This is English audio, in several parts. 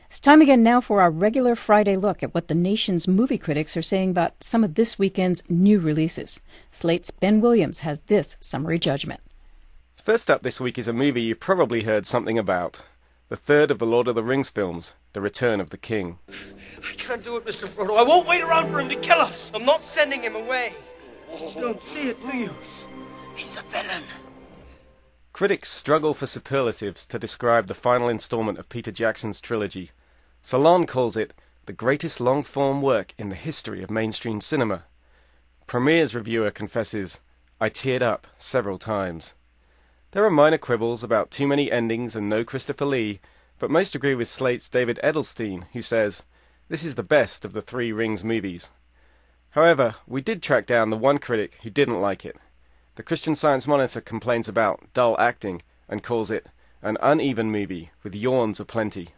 It's time again now for our regular Friday look at what the nation's movie critics are saying about some of this weekend's new releases. Slate's Ben Williams has this summary judgment. First up this week is a movie you've probably heard something about. The third of the Lord of the Rings films, The Return of the King. I can't do it, Mr. Frodo. I won't wait around for him to kill us. I'm not sending him away. You don't see it, do you? He's a villain. Critics struggle for superlatives to describe the final installment of Peter Jackson's trilogy. Salon calls it the greatest long-form work in the history of mainstream cinema. Premiere's reviewer confesses, "I teared up several times." There are minor quibbles about too many endings and no Christopher Lee, but most agree with Slate's David Edelstein, who says, "This is the best of the three Rings movies." However, we did track down the one critic who didn't like it. The Christian Science Monitor complains about dull acting and calls it an uneven movie with yawns aplenty.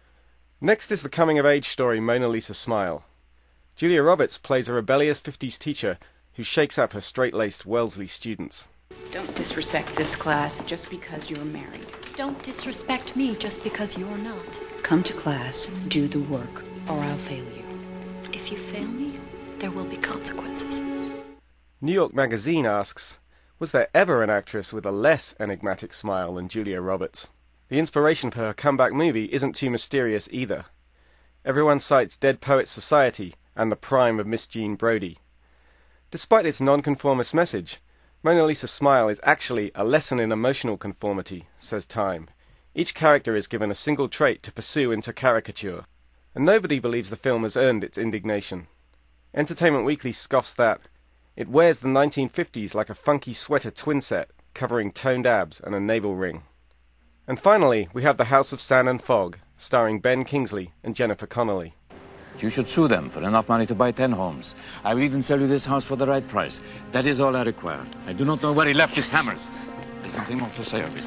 Next is the coming-of-age story Mona Lisa Smile. Julia Roberts plays a rebellious 50s teacher who shakes up her straight-laced Wellesley students. Don't disrespect this class just because you're married. Don't disrespect me just because you're not. Come to class, do the work, or I'll fail you. If you fail me, there will be consequences. New York Magazine asks, was there ever an actress with a less enigmatic smile than Julia Roberts? The inspiration for her comeback movie isn't too mysterious either. Everyone cites Dead Poets Society and the prime of Miss Jean Brodie. Despite its nonconformist message, Mona Lisa Smile is actually a lesson in emotional conformity, says Time. Each character is given a single trait to pursue into caricature, and nobody believes the film has earned its indignation. Entertainment Weekly scoffs that it wears the 1950s like a funky sweater twin set, covering toned abs and a navel ring. And finally, we have The House of Sand and Fog, starring Ben Kingsley and Jennifer Connelly. You should sue them for enough money to buy 10 homes. I will even sell you this house for the right price. That is all I require. I do not know where he left his hammers. There's nothing more to say of it.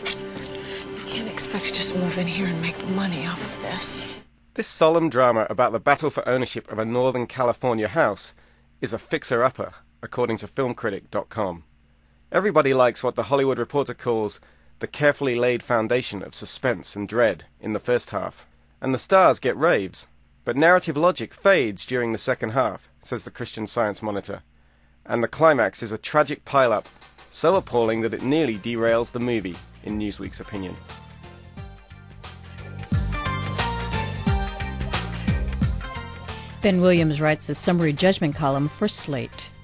You can't expect to just move in here and make money off of this. This solemn drama about the battle for ownership of a Northern California house is a fixer-upper, according to filmcritic.com. Everybody likes what the Hollywood Reporter calls the carefully laid foundation of suspense and dread in the first half, and the stars get raves. But narrative logic fades during the second half, says the Christian Science Monitor, and the climax is a tragic pile-up, so appalling that it nearly derails the movie, in Newsweek's opinion. Ben Williams writes the summary judgment column for Slate.